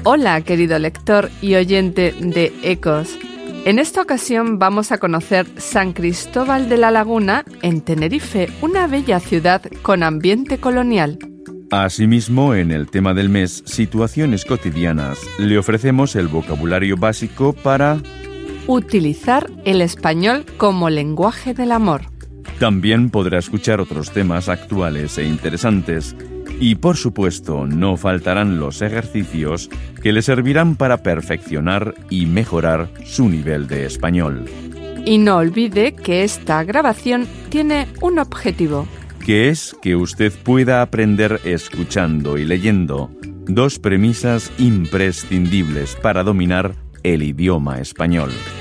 Hola, querido lector y oyente de Ecos. En esta ocasión vamos a conocer San Cristóbal de la Laguna, en Tenerife, una bella ciudad con ambiente colonial. Asimismo, en el tema del mes, situaciones cotidianas, le ofrecemos el vocabulario básico para utilizar el español como lenguaje del amor. También podrá escuchar otros temas actuales e interesantes. Y, por supuesto, no faltarán los ejercicios que le servirán para perfeccionar y mejorar su nivel de español. Y no olvide que esta grabación tiene un objetivo, que es que usted pueda aprender escuchando y leyendo, dos premisas imprescindibles para dominar el idioma español.